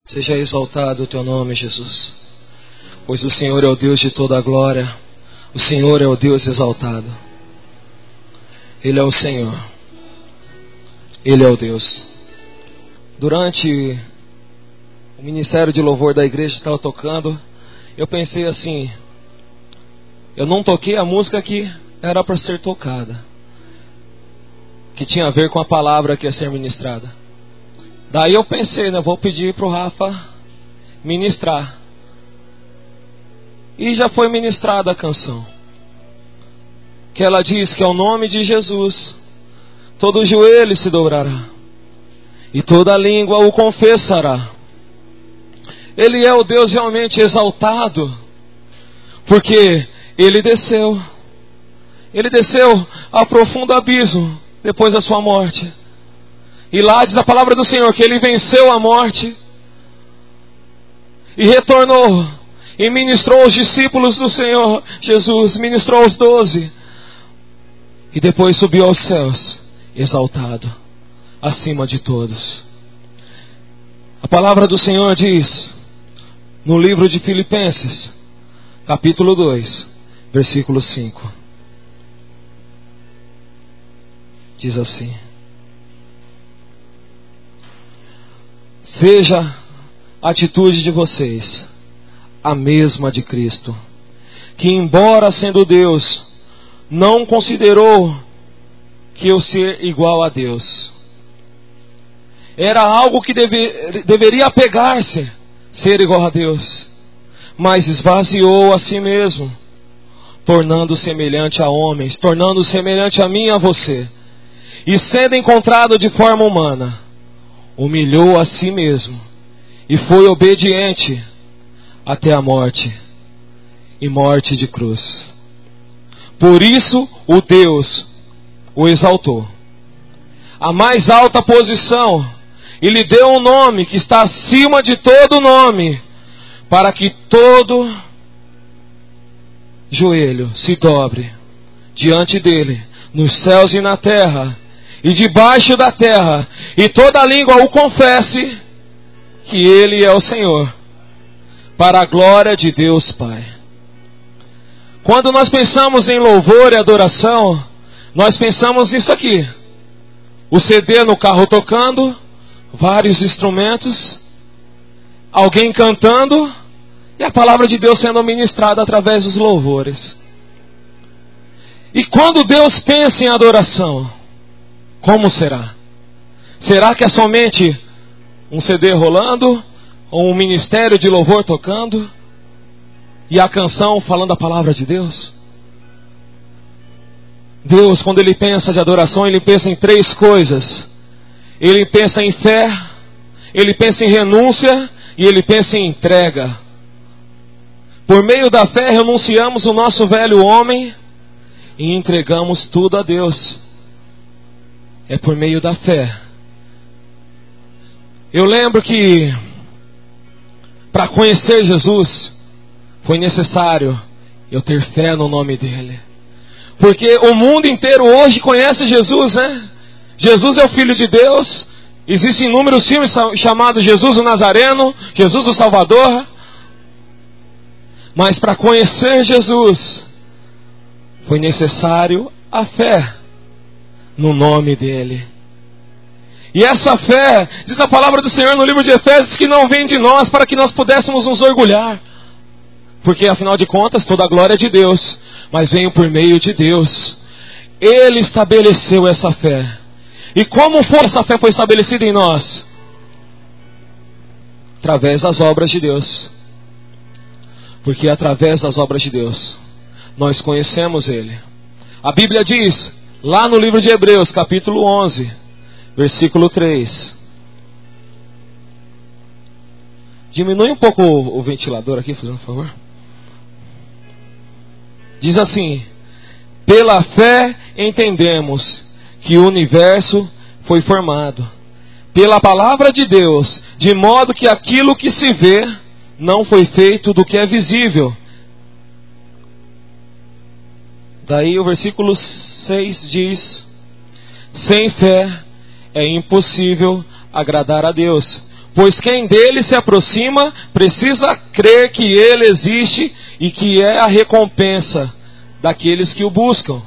Seja exaltado o teu nome, Jesus, pois o Senhor é o Deus de toda a glória, o Senhor é o Deus exaltado. Ele é o Senhor, Ele é o Deus. Durante o ministério de louvor da igreja estava tocando, eu pensei assim, eu não toquei a música que era para ser tocada, que tinha a ver com a palavra que ia ser ministrada. Daí eu pensei, vou pedir para o Rafa ministrar. E já foi ministrada a canção, que ela diz que ao nome de Jesus todo joelho se dobrará e toda língua o confessará. Ele é o Deus realmente exaltado, porque Ele desceu ao profundo abismo depois da sua morte. E lá diz a palavra do Senhor que Ele venceu a morte e retornou e ministrou aos discípulos do Senhor Jesus, ministrou aos 12 e depois subiu aos céus, exaltado acima de todos. A palavra do Senhor diz no livro de Filipenses, capítulo 2, versículo 5, diz assim: seja a atitude de vocês a mesma de Cristo, que embora sendo Deus, não considerou que o ser igual a Deus era algo que deveria apegar-se, ser igual a Deus, mas esvaziou a si mesmo, tornando semelhante a homens, tornando semelhante a mim e a você, e sendo encontrado de forma humana, humilhou a si mesmo e foi obediente até a morte, e morte de cruz. Por isso o Deus o exaltou a mais alta posição e lhe deu um nome que está acima de todo nome, para que todo joelho se dobre diante dele, nos céus e na terra e debaixo da terra, e toda língua o confesse que Ele é o Senhor, para a glória de Deus Pai. Quando nós pensamos em louvor e adoração, nós pensamos nisso aqui: o CD no carro tocando, vários instrumentos, alguém cantando e a palavra de Deus sendo ministrada através dos louvores. E quando Deus pensa em adoração, como será? Será que é somente um CD rolando, ou um ministério de louvor tocando, e a canção falando a palavra de Deus? Deus, quando Ele pensa de adoração, Ele pensa em 3 coisas. Ele pensa em fé, Ele pensa em renúncia e Ele pensa em entrega. Por meio da fé renunciamos o nosso velho homem e entregamos tudo a Deus. É por meio da fé. Eu lembro que para conhecer Jesus foi necessário eu ter fé no nome dele. Porque o mundo inteiro hoje conhece Jesus, né? Jesus é o Filho de Deus. Existem inúmeros filmes chamados Jesus o Nazareno, Jesus o Salvador. Mas para conhecer Jesus foi necessário a fé no nome dele. E essa fé, diz a palavra do Senhor no livro de Efésios, que não vem de nós para que nós pudéssemos nos orgulhar, porque afinal de contas toda a glória é de Deus, mas veio por meio de Deus. Ele estabeleceu essa fé. E como foi essa fé foi estabelecida em nós? Através das obras de Deus. Porque através das obras de Deus nós conhecemos Ele. A Bíblia diz lá no livro de Hebreus, capítulo 11, versículo 3. Diminui um pouco o ventilador aqui, fazendo um favor. Diz assim: pela fé entendemos que o universo foi formado pela palavra de Deus, de modo que aquilo que se vê não foi feito do que é visível. Daí o versículo 6 diz: sem fé é impossível agradar a Deus, Pois quem dele se aproxima precisa crer que ele existe e que é a recompensa daqueles que o buscam.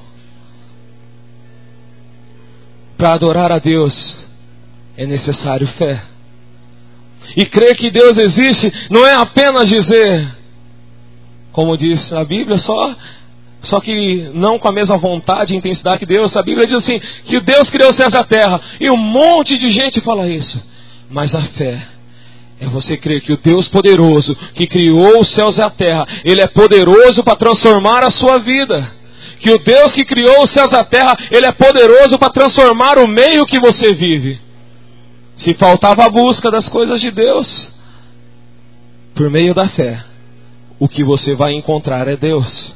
Para adorar a Deus é necessário fé. E crer que Deus existe não é apenas dizer, como diz a Bíblia, só que não com a mesma vontade e intensidade que Deus. A Bíblia diz assim, que Deus criou os céus e a terra, e um monte de gente fala isso. Mas a fé é você crer que o Deus poderoso, que criou os céus e a terra, Ele é poderoso para transformar a sua vida. Que o Deus que criou os céus e a terra, Ele é poderoso para transformar o meio que você vive. Se faltava a busca das coisas de Deus, por meio da fé, o que você vai encontrar é Deus.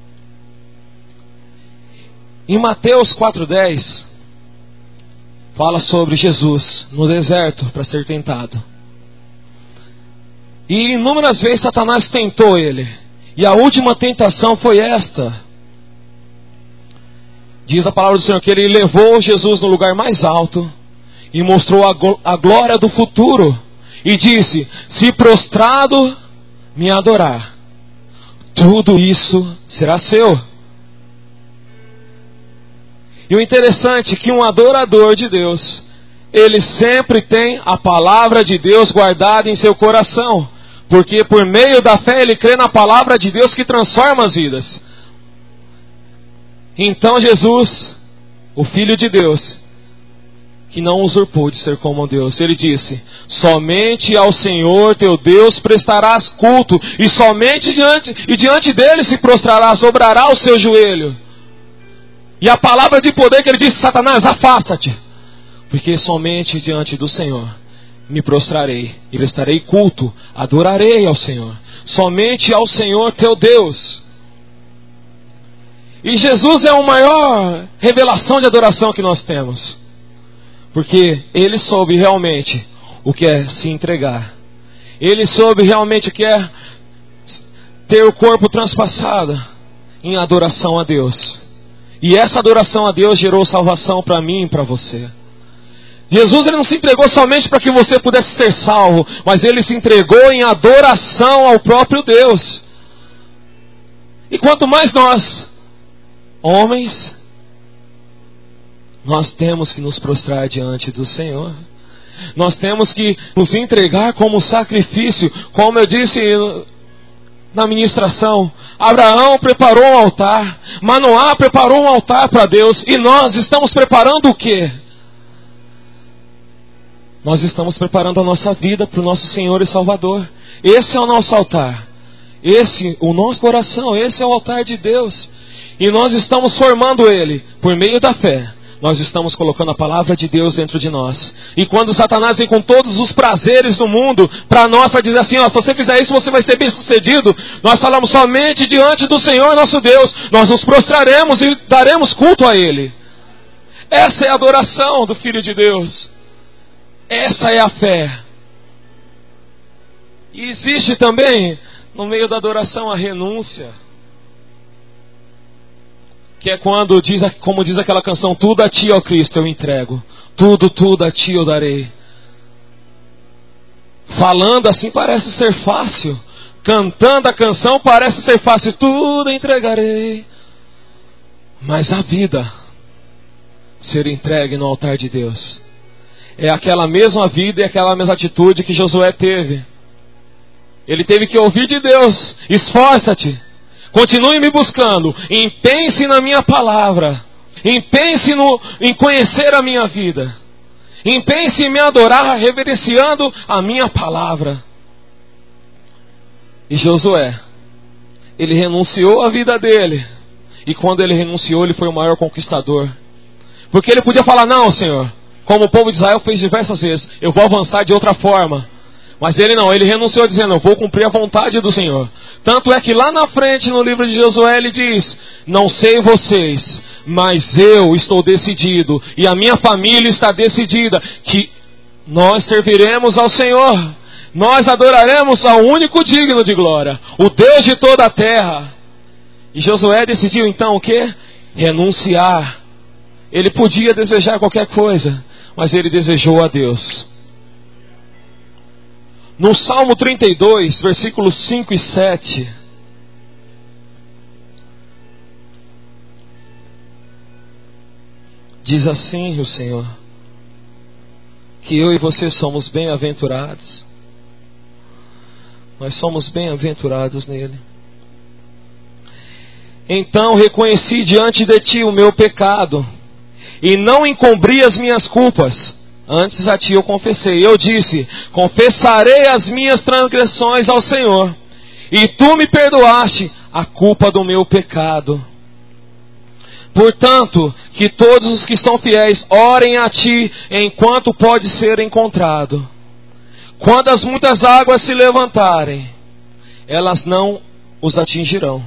Em Mateus 4,10, fala sobre Jesus no deserto para ser tentado. E inúmeras vezes Satanás tentou ele. E a última tentação foi esta. Diz a palavra do Senhor que ele levou Jesus no lugar mais alto e mostrou a glória do futuro. E disse, se prostrado me adorar, tudo isso será seu. E o interessante é que um adorador de Deus, ele sempre tem a palavra de Deus guardada em seu coração. Porque por meio da fé ele crê na palavra de Deus que transforma as vidas. Então Jesus, o Filho de Deus, que não usurpou de ser como Deus, ele disse, somente ao Senhor teu Deus prestarás culto, e somente diante dele se prostrarás, dobrará o seu joelho. E a palavra de poder que ele disse, Satanás, afasta-te, porque somente diante do Senhor me prostrarei e prestarei culto, adorarei ao Senhor, somente ao Senhor teu Deus. E Jesus é a maior revelação de adoração que nós temos, porque Ele soube realmente o que é se entregar, Ele soube realmente o que é ter o corpo transpassado em adoração a Deus. E essa adoração a Deus gerou salvação para mim e para você. Jesus ele não se entregou somente para que você pudesse ser salvo, mas Ele se entregou em adoração ao próprio Deus. E quanto mais nós, homens, nós temos que nos prostrar diante do Senhor. Nós temos que nos entregar como sacrifício. Como eu disse na ministração, Abraão preparou um altar, Manoá preparou um altar para Deus, e nós estamos preparando o quê? Nós estamos preparando a nossa vida para o nosso Senhor e Salvador. Esse é o nosso altar. O nosso coração, esse é o altar de Deus. E nós estamos formando ele por meio da fé. Nós estamos colocando a palavra de Deus dentro de nós. E quando Satanás vem com todos os prazeres do mundo para nós, para dizer assim, se você fizer isso você vai ser bem sucedido, nós falamos somente diante do Senhor nosso Deus, nós nos prostraremos e daremos culto a Ele. Essa é a adoração do Filho de Deus. Essa é a fé. E existe também no meio da adoração a renúncia, que é quando como diz aquela canção, tudo a ti, ó Cristo, eu entrego. Tudo a ti eu darei. Falando assim parece ser fácil. Cantando a canção parece ser fácil. Tudo entregarei. Mas a vida ser entregue no altar de Deus é aquela mesma vida e aquela mesma atitude que Josué teve. Ele teve que ouvir de Deus, esforça-te, continue me buscando, empenhe-se na minha palavra, empenhe-se em conhecer a minha vida, empenhe-se em me adorar, reverenciando a minha palavra. E Josué, ele renunciou à vida dele, e quando ele renunciou, ele foi o maior conquistador, porque ele podia falar, não, Senhor, como o povo de Israel fez diversas vezes, eu vou avançar de outra forma. Mas ele não, ele renunciou dizendo, eu vou cumprir a vontade do Senhor. Tanto é que lá na frente no livro de Josué ele diz, não sei vocês, mas eu estou decidido, e a minha família está decidida, que nós serviremos ao Senhor. Nós adoraremos ao único digno de glória, o Deus de toda a terra. E Josué decidiu então o quê? Renunciar. Ele podia desejar qualquer coisa, mas ele desejou a Deus. No Salmo 32, versículos 5 e 7, diz assim o Senhor, que eu e você somos bem-aventurados. Nós somos bem-aventurados nele. Então reconheci diante de ti o meu pecado, e não encobri as minhas culpas. Antes a ti eu confessei. Eu disse, confessarei as minhas transgressões ao Senhor, e tu me perdoaste a culpa do meu pecado. Portanto, que todos os que são fiéis orem a ti enquanto pode ser encontrado. Quando as muitas águas se levantarem, elas não os atingirão.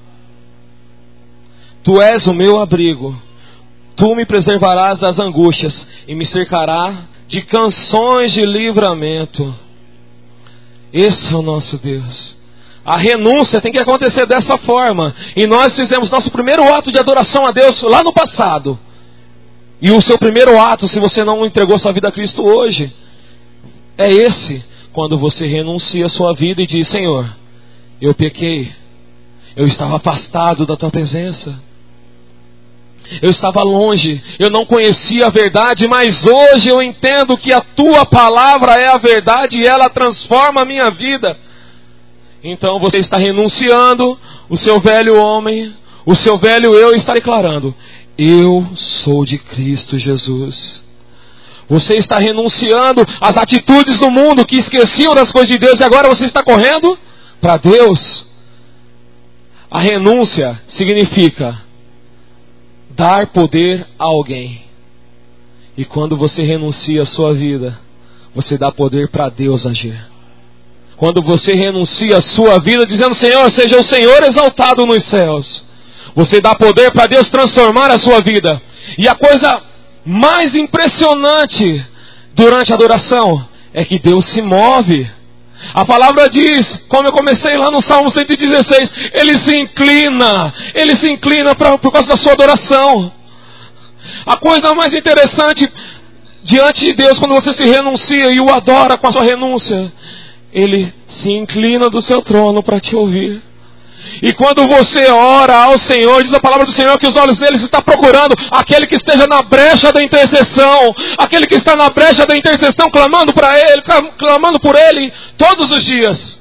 Tu és o meu abrigo. Tu me preservarás das angústias e me cercará de canções de livramento. Esse é o nosso Deus. A renúncia tem que acontecer dessa forma. E nós fizemos nosso primeiro ato de adoração a Deus lá no passado. E o seu primeiro ato, se você não entregou sua vida a Cristo hoje, é esse. Quando você renuncia a sua vida e diz, Senhor, eu pequei. Eu estava afastado da tua presença. Eu estava longe. Eu não conhecia a verdade, mas hoje eu entendo que a tua palavra é a verdade e ela transforma a minha vida. Então você está renunciando o seu velho homem, o seu velho eu, está declarando, eu sou de Cristo Jesus. Você está renunciando às atitudes do mundo que esqueciam das coisas de Deus e agora você está correndo para Deus. A renúncia significa dar poder a alguém. E quando você renuncia a sua vida, você dá poder para Deus agir. Quando você renuncia a sua vida dizendo, Senhor, seja o Senhor exaltado nos céus, você dá poder para Deus transformar a sua vida. E a coisa mais impressionante durante a adoração é que Deus se move. A palavra diz, como eu comecei lá no Salmo 116, Ele se inclina por causa da sua adoração. A coisa mais interessante diante de Deus, quando você se renuncia e o adora com a sua renúncia, Ele se inclina do seu trono para te ouvir. E quando você ora ao Senhor, diz a palavra do Senhor que os olhos deles estão procurando aquele que esteja na brecha da intercessão, aquele que está na brecha da intercessão, clamando para Ele, clamando por Ele todos os dias.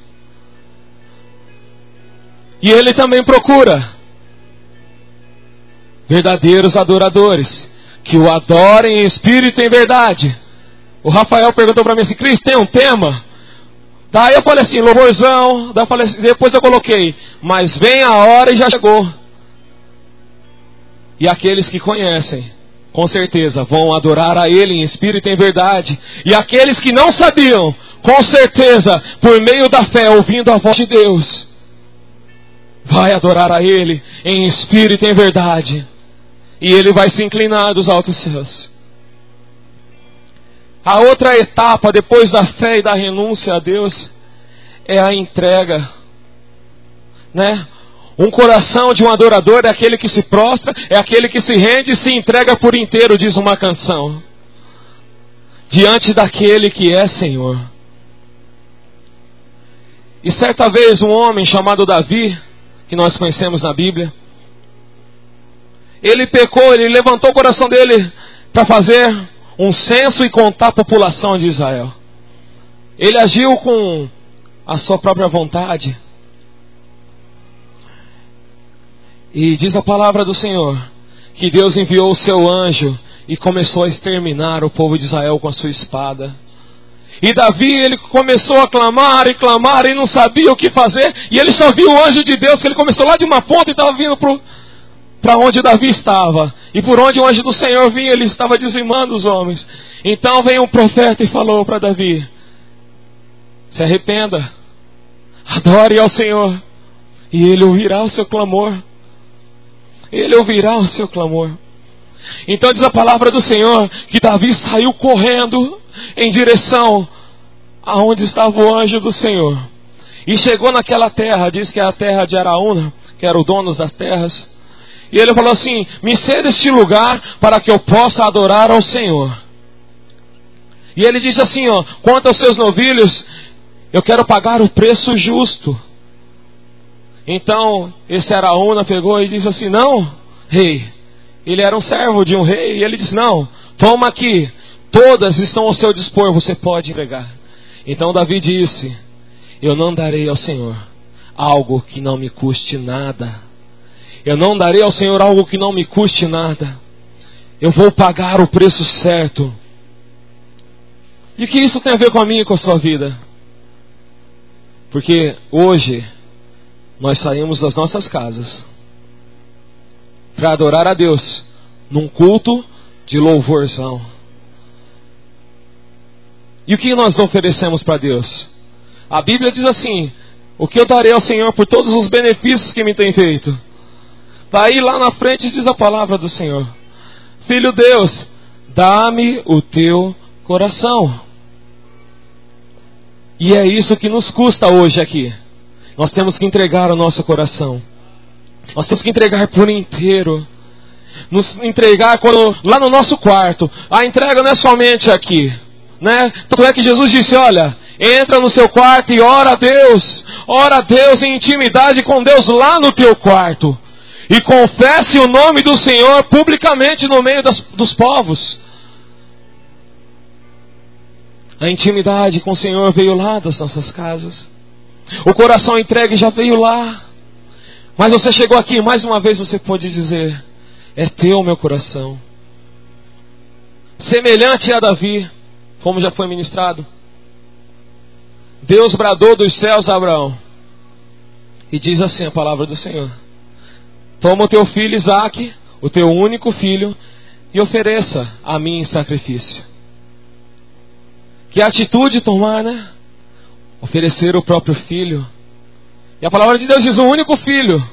E Ele também procura verdadeiros adoradores, que o adorem em espírito e em verdade. O Rafael perguntou para mim assim, Cris, tem um tema? Daí eu falei assim, louvorzão. Daí eu falei assim, depois eu coloquei, mas vem a hora e já chegou. E aqueles que conhecem, com certeza, vão adorar a Ele em espírito e em verdade. E aqueles que não sabiam, com certeza, por meio da fé, ouvindo a voz de Deus, vai adorar a Ele em espírito e em verdade. E Ele vai se inclinar dos altos céus. A outra etapa, depois da fé e da renúncia a Deus, é a entrega, né? Um coração de um adorador é aquele que se prostra, é aquele que se rende e se entrega por inteiro, diz uma canção, diante daquele que é Senhor. E certa vez um homem chamado Davi, que nós conhecemos na Bíblia, ele pecou, ele levantou o coração dele para fazer um censo e contar a população de Israel. Ele agiu com a sua própria vontade. E diz a palavra do Senhor que Deus enviou o seu anjo e começou a exterminar o povo de Israel com a sua espada. E Davi, ele começou a clamar e não sabia o que fazer. E ele só viu o anjo de Deus, que ele começou lá de uma ponta e estava vindo para onde Davi estava. E por onde o anjo do Senhor vinha, ele estava dizimando os homens. Então veio um profeta e falou para Davi, se arrependa, adore ao Senhor, e Ele ouvirá o seu clamor. Ele ouvirá o seu clamor. Então diz a palavra do Senhor que Davi saiu correndo em direção aonde estava o anjo do Senhor. E chegou naquela terra, diz que é a terra de Araúna, que era o dono das terras. E ele falou assim, me ceda este lugar para que eu possa adorar ao Senhor. E ele disse assim, quanto aos seus novilhos Eu quero pagar o preço justo. Então, esse Araúna pegou e disse assim: não, rei. Ele era um servo de um rei. E ele disse: não, toma aqui. Todas estão ao seu dispor, você pode entregar. Então Davi disse: eu não darei ao Senhor algo que não me custe nada. Eu não darei ao Senhor algo que não me custe nada. Eu vou pagar o preço certo. E o que isso tem a ver com a minha e com a sua vida? Porque hoje nós saímos das nossas casas para adorar a Deus num culto de louvorzão. E o que nós oferecemos para Deus? A Bíblia diz assim: o que eu darei ao Senhor por todos os benefícios que me tem feito? Daí lá na frente diz a palavra do Senhor: Filho Deus, dá-me o teu coração. E é isso que nos custa hoje aqui. Nós temos que entregar o nosso coração. Nós temos que entregar por inteiro. Nos entregar lá no nosso quarto. A entrega não é somente aqui, né? Tanto é que Jesus disse: olha, entra no seu quarto e ora a Deus. Ora a Deus em intimidade com Deus lá no teu quarto. E confesse o nome do Senhor publicamente no meio dos povos. A intimidade com o Senhor veio lá das nossas casas. O coração entregue já veio lá. Mas você chegou aqui, mais uma vez você pode dizer: é teu meu coração. Semelhante a Davi, como já foi ministrado, Deus bradou dos céus a Abraão. E diz assim a palavra do Senhor: toma o teu filho Isaque, o teu único filho, e ofereça a mim em sacrifício. Que atitude tomar, né? Oferecer o próprio filho. E a palavra de Deus diz: o único filho.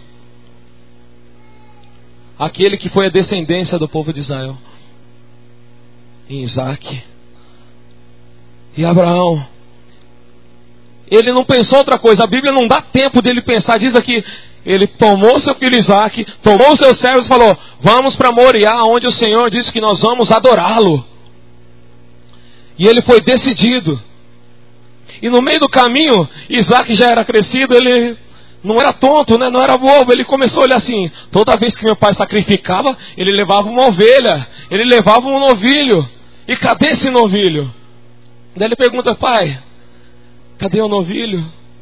Aquele que foi a descendência do povo de Israel. Em Isaque. E Abraão, ele não pensou outra coisa. A Bíblia não dá tempo dele pensar. Diz aqui: ele tomou seu filho Isaque, tomou os seus servos e falou: vamos para Moriá, onde o Senhor disse que nós vamos adorá-lo. E ele foi decidido. E no meio do caminho, Isaque já era crescido, ele não era tonto, né? Não era bobo. Ele começou a olhar assim: toda vez que meu pai sacrificava, ele levava uma ovelha, ele levava um novilho. E cadê esse novilho? Daí ele pergunta: pai, cadê o novilho?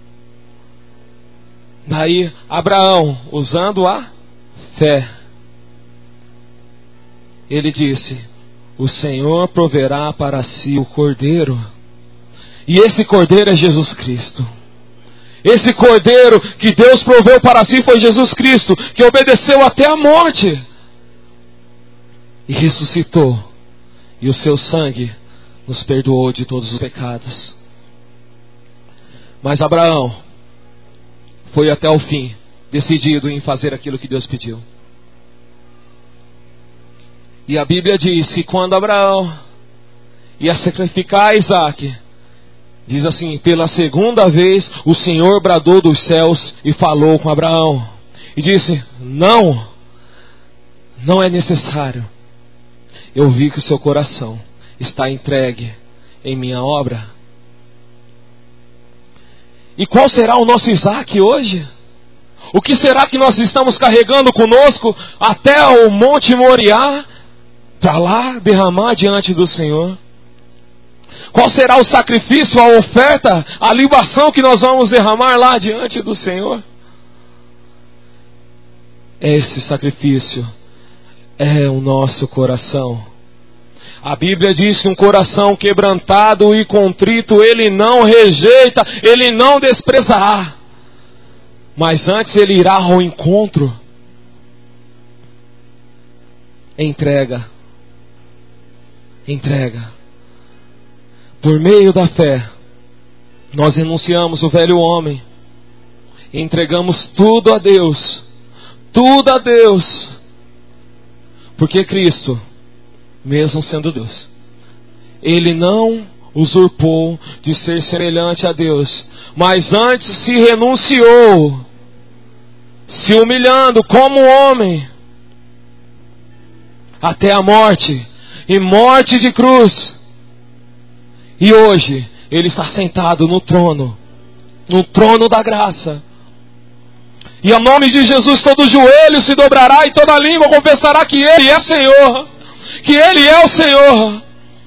Daí Abraão, usando a fé, ele disse: o Senhor proverá para si o cordeiro. E esse cordeiro é Jesus Cristo. Esse cordeiro que Deus proveu para si foi Jesus Cristo, que obedeceu até a morte e ressuscitou. E o seu sangue nos perdoou de todos os pecados. Mas Abraão foi até o fim, decidido em fazer aquilo que Deus pediu. E a Bíblia diz que quando Abraão ia sacrificar Isaque, diz assim: pela segunda vez o Senhor bradou dos céus e falou com Abraão. E disse: não é necessário. Eu vi que o seu coração está entregue em minha obra. E qual será o nosso Isaque hoje? O que será que nós estamos carregando conosco até o Monte Moriá, para lá derramar diante do Senhor? Qual será o sacrifício, a oferta, a libação que nós vamos derramar lá diante do Senhor? Esse sacrifício é o nosso coração. A Bíblia diz que um coração quebrantado e contrito Ele não rejeita, Ele não desprezará. Mas antes Ele irá ao encontro. Entrega. Por meio da fé, nós renunciamos o velho homem, e entregamos tudo a Deus, porque Cristo, mesmo sendo Deus, Ele não usurpou de ser semelhante a Deus, mas antes se renunciou, se humilhando como homem, até a morte, e morte de cruz. E hoje Ele está sentado no trono, no trono da graça. E ao nome de Jesus todo joelho se dobrará e toda língua confessará que Ele é Senhor. Que Ele é o Senhor.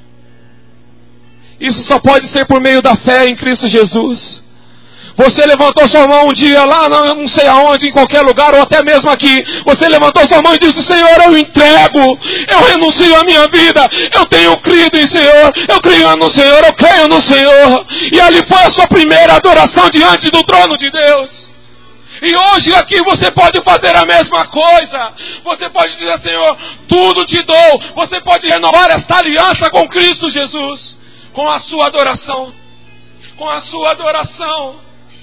Isso só pode ser por meio da fé em Cristo Jesus. Você levantou sua mão um dia lá, não sei aonde, em qualquer lugar, ou até mesmo aqui. Você levantou sua mão e disse: Senhor, eu entrego, eu renuncio a minha vida, eu tenho crido em Senhor, eu creio no Senhor, eu creio no Senhor. E ali foi a sua primeira adoração diante do trono de Deus. E hoje aqui você pode fazer a mesma coisa. Você pode dizer: Senhor, tudo te dou. Você pode renovar esta aliança com Cristo Jesus, com a sua adoração. Com a sua adoração.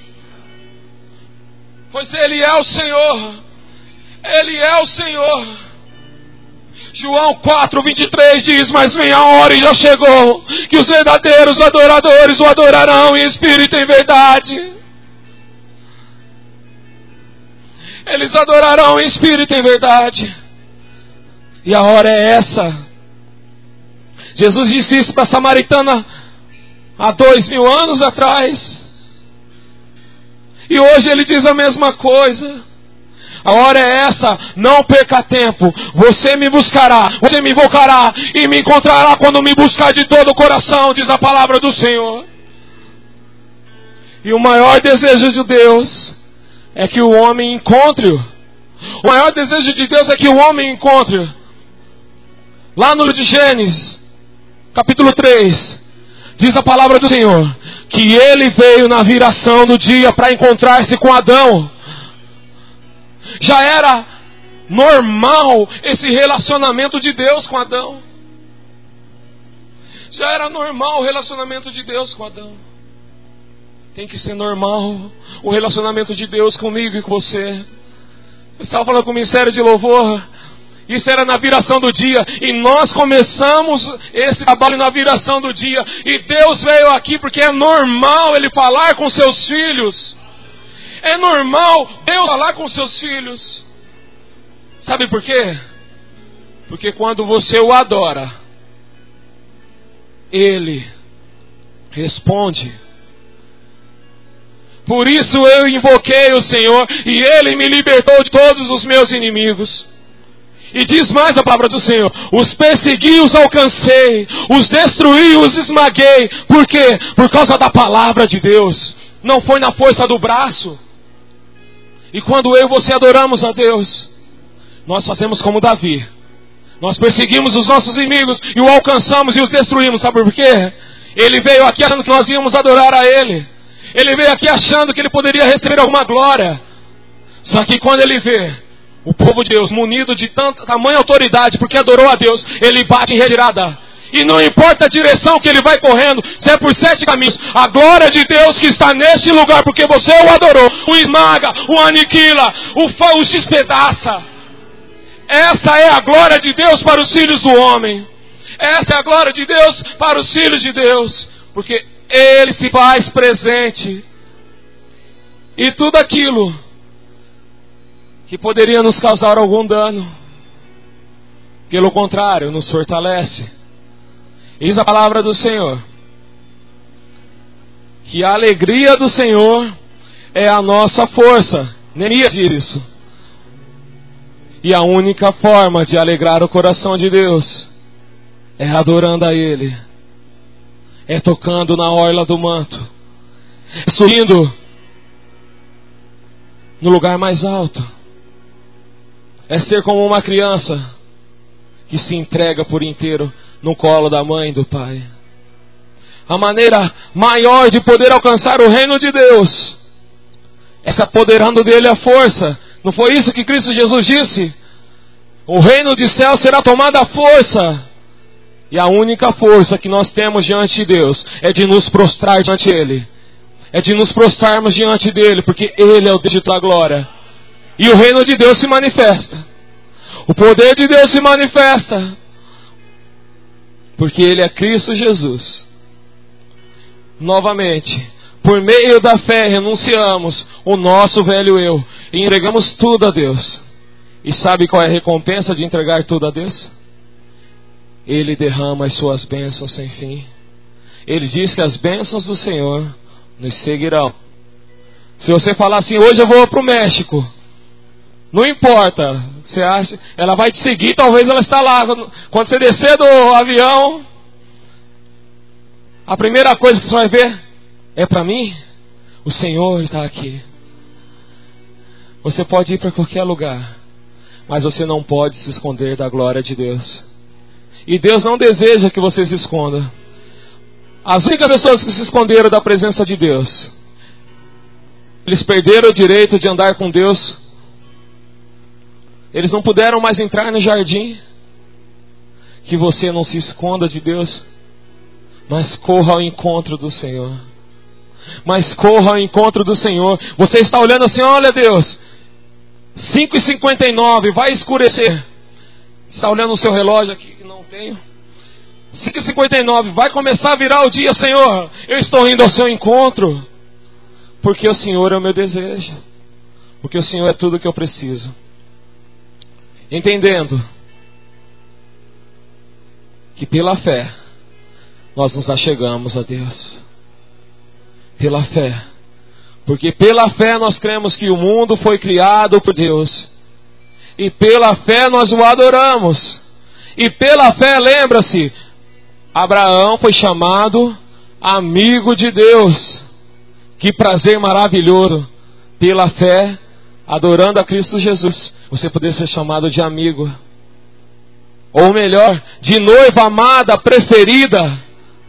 Pois Ele é o Senhor. Ele é o Senhor. João 4:23 diz: mas vem a hora e já chegou, que os verdadeiros adoradores o adorarão em espírito e em verdade. Eles adorarão em espírito e em verdade. E a hora é essa. Jesus disse isso para a samaritana há 2000 anos atrás. E hoje Ele diz a mesma coisa. A hora é essa, não perca tempo. Você me buscará, você me invocará e me encontrará quando me buscar de todo o coração, diz a palavra do Senhor. E o maior desejo de Deus é que o homem encontre-o. O maior desejo de Deus é que o homem encontre-o. Lá no livro de Gênesis, capítulo 3, diz a palavra do Senhor que Ele veio na viração do dia para encontrar-se com Adão. Já era normal esse relacionamento de Deus com Adão. Já era normal o relacionamento de Deus com Adão. Tem que ser normal o relacionamento de Deus comigo e com você. Eu estava falando com o Ministério de Louvor. Isso era na viração do dia. E nós começamos esse trabalho na viração do dia. E Deus veio aqui porque é normal Ele falar com seus filhos. É normal Deus falar com seus filhos. Sabe por quê? Porque quando você o adora, Ele responde. Por isso eu invoquei o Senhor e Ele me libertou de todos os meus inimigos. E diz mais a palavra do Senhor: os persegui, os alcancei, os destruí, os esmaguei. Por quê? Por causa da palavra de Deus. Não foi na força do braço. E quando eu e você adoramos a Deus, nós fazemos como Davi. Nós perseguimos os nossos inimigos e o alcançamos e os destruímos. Sabe por quê? Ele veio aqui achando que nós íamos adorar a Ele. Ele veio aqui achando que ele poderia receber alguma glória. Só que quando ele vê o povo de Deus munido de tamanha autoridade, porque adorou a Deus, ele bate em retirada. E não importa a direção que ele vai correndo, se é por 7 caminhos, a glória de Deus que está neste lugar, porque você o adorou, o esmaga, o aniquila, o despedaça. Essa é a glória de Deus para os filhos do homem. Essa é a glória de Deus para os filhos de Deus. Porque Ele se faz presente. E tudo aquilo que poderia nos causar algum dano, pelo contrário, nos fortalece. Diz a palavra do Senhor que a alegria do Senhor é a nossa força. Neemias diz isso. E a única forma de alegrar o coração de Deus é adorando a Ele. É tocando na orla do manto. É subindo no lugar mais alto. É ser como uma criança que se entrega por inteiro no colo da mãe e do pai. A maneira maior de poder alcançar o reino de Deus é se apoderando dele a força. Não foi isso que Cristo Jesus disse? O reino de céu será tomado à força. E a única força que nós temos diante de Deus é de nos prostrar diante dele. É de nos prostrarmos diante dele, porque Ele é o Deus de tua glória. E o reino de Deus se manifesta. O poder de Deus se manifesta. Porque Ele é Cristo Jesus. Novamente, por meio da fé renunciamos o nosso velho eu e entregamos tudo a Deus. E sabe qual é a recompensa de entregar tudo a Deus? Ele derrama as suas bênçãos sem fim. Ele diz que as bênçãos do Senhor nos seguirão Se você falar assim, hoje eu vou para o México, não importa, você acha, ela vai te seguir, talvez ela está lá. Quando você descer do avião, a primeira coisa que você vai ver é para mim, o Senhor está aqui. Você pode ir para qualquer lugar, mas você não pode se esconder da glória de Deus. E Deus não deseja que você se esconda. As únicas pessoas que se esconderam da presença de Deus, eles perderam o direito de andar com Deus. Eles não puderam mais entrar no jardim. Que você não se esconda de Deus, mas corra ao encontro do Senhor. Mas corra ao encontro do Senhor. Você está olhando assim, olha Deus, 5h59, vai escurecer. Está olhando o seu relógio aqui, que não tenho. 5h59, vai começar a virar o dia, Senhor. Eu estou indo ao seu encontro. Porque o Senhor é o meu desejo. Porque o Senhor é tudo que eu preciso. Entendendo que pela fé nós nos achegamos a Deus. Pela fé. Porque pela fé nós cremos que o mundo foi criado por Deus. E pela fé nós o adoramos. E pela fé, lembra-se, Abraão foi chamado amigo de Deus. Que prazer maravilhoso. Pela fé, adorando a Cristo Jesus, você poder ser chamado de amigo. Ou melhor, de noiva amada, preferida.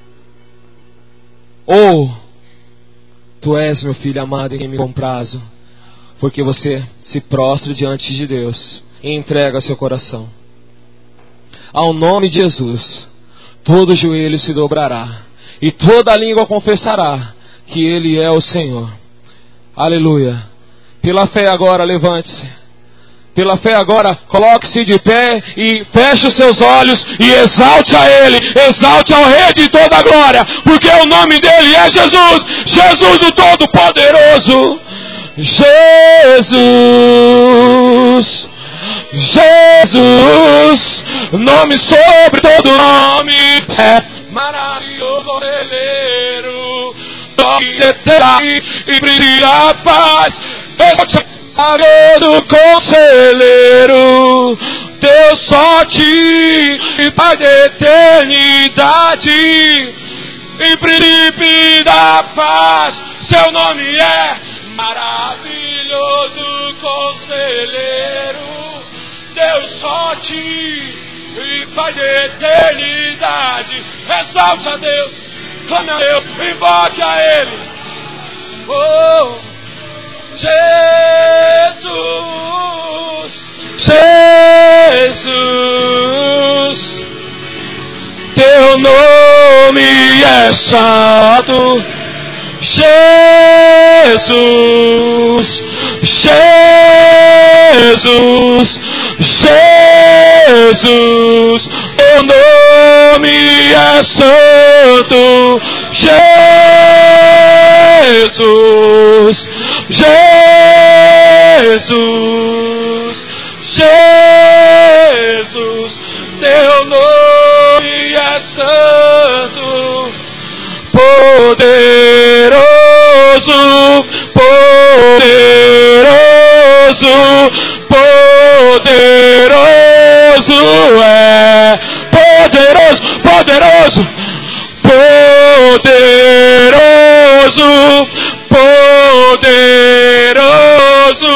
Ou, tu és meu filho amado em quem me comprazo. Porque você se prostra diante de Deus e entrega seu coração. Ao nome de Jesus, todo joelho se dobrará e toda língua confessará que Ele é o Senhor. Aleluia. Pela fé agora, levante-se. Pela fé agora, coloque-se de pé e feche os seus olhos e exalte a Ele, exalte ao Rei de toda a glória, porque o nome dEle é Jesus, Jesus o Todo-Poderoso. Jesus, Jesus, nome sobre todo nome, é maravilhoso veleiro, toque e brilha a paz, maravilhoso conselheiro, Deus sorte e Pai da eternidade, e príncipe da paz, seu nome é maravilhoso conselheiro, Deus sorte e Pai da eternidade. Exalte a Deus, clame a Deus, invoque a Ele. Oh, Jesus, Jesus, teu nome é santo. Jesus, Jesus, Jesus, o nome é santo. Jesus, Jesus, Jesus, teu nome é santo. Poderoso, poderoso, poderoso é, poderoso, poderoso, poderoso, poderoso,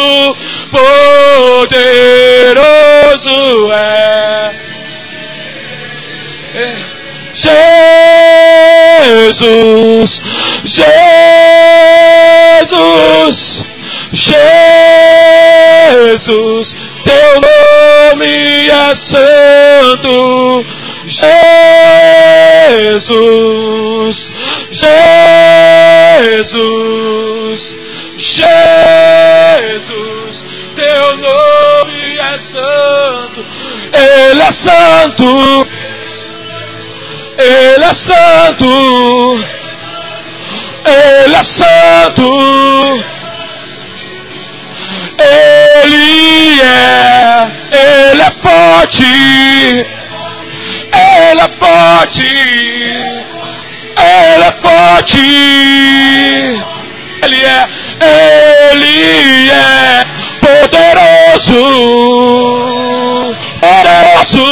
poderoso é. Jesus, Jesus, Jesus, teu nome é santo. Jesus, Jesus, Jesus, teu nome é santo. Ele é santo. Ele é santo, Ele é santo, Ele é forte, Ele é forte, Ele é forte, Ele poderoso,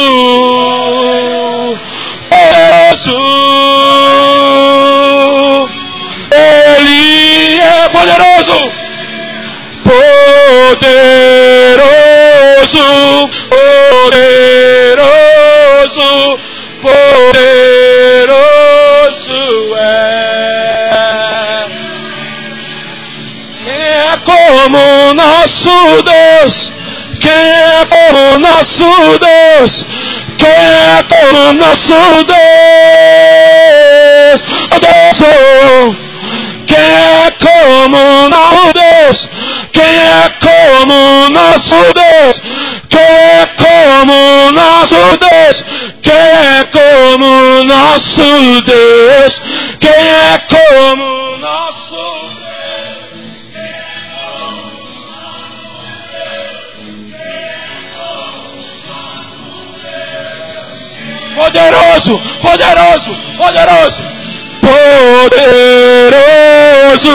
poderoso. Ele é poderoso, poderoso, poderoso, poderoso é. Quem é como nosso Deus? Quem é como nosso Deus? Quem é como nosso Deus? Poderoso. Quem é como nosso Deus? Quem é como nosso Deus? Quem é como nosso Deus? Quem é como nosso Deus? Quem é como nosso Deus? Poderoso, poderoso, poderoso. Poderoso,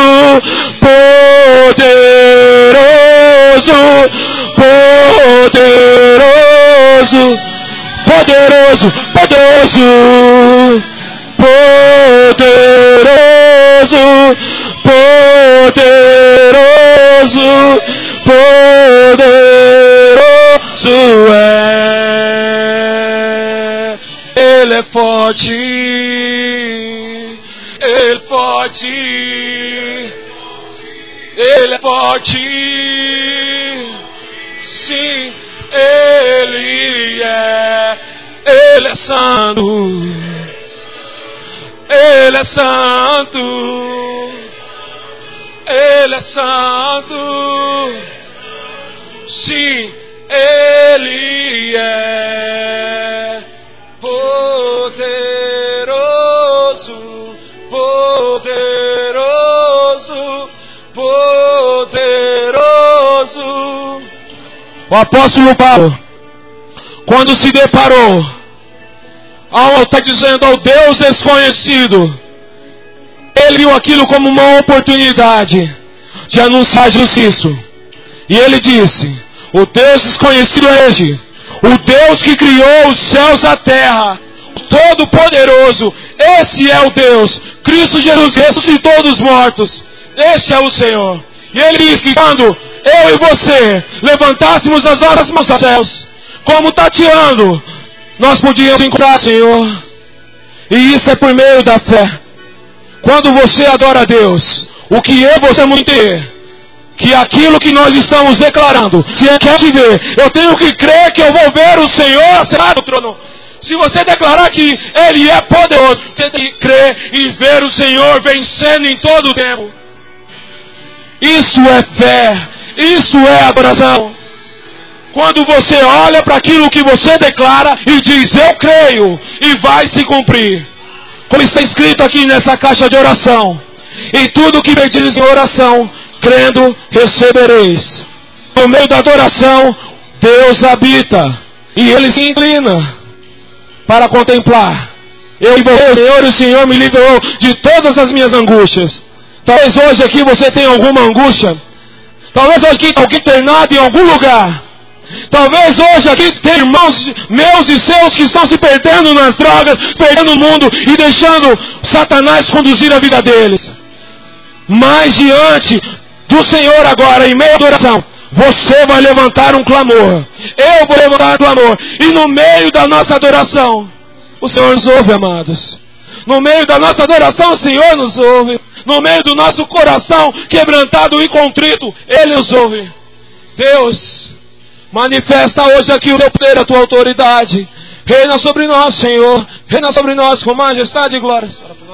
poderoso, poderoso, poderoso, poderoso, poderoso, poderoso, poderoso é. Ele é forte. Ele é forte, Ele é forte, sim, Ele é santo, Ele é santo, Ele é santo, sim, Ele é poderoso. Poderoso, poderoso. O apóstolo Paulo, quando se deparou ao altar dizendo ao Deus desconhecido, ele viu aquilo como uma oportunidade de anunciar justiça. E ele disse: o Deus desconhecido é este, o Deus que criou os céus e a terra, o Todo-Poderoso. Esse é o Deus. Cristo Jesus ressuscitou dos mortos. Este é o Senhor. E ele diz que quando eu e você levantássemos as nossas mãos aos céus, como tateando, nós podíamos encontrar o Senhor. E isso é por meio da fé. Quando você adora a Deus, o que eu e você vamos entender, que aquilo que nós estamos declarando, se eu quero te ver, eu tenho que crer que eu vou ver o Senhor assentar no trono. Se você declarar que Ele é poderoso, você tem que crer e ver o Senhor vencendo em todo o tempo. Isso é fé, isso é adoração. Quando você olha para aquilo que você declara e diz: eu creio, e vai se cumprir. Como está escrito aqui nessa caixa de oração: em tudo que pedires em oração, crendo, recebereis. No meio da adoração, Deus habita, e Ele se inclina para contemplar. Eu invoquei o Senhor, e o Senhor me livrou de todas as minhas angústias. Talvez hoje aqui você tenha alguma angústia. Talvez hoje aqui alguém internado em algum lugar. Talvez hoje aqui tenha irmãos meus e seus que estão se perdendo nas drogas, perdendo o mundo e deixando Satanás conduzir a vida deles. Mas diante do Senhor agora, em meio à adoração, você vai levantar um clamor. Eu vou levantar um clamor. E no meio da nossa adoração, o Senhor nos ouve, amados. No meio da nossa adoração, o Senhor nos ouve. No meio do nosso coração quebrantado e contrito, Ele nos ouve. Deus, manifesta hoje aqui o teu poder, a tua autoridade. Reina sobre nós, Senhor. Reina sobre nós com majestade e glória.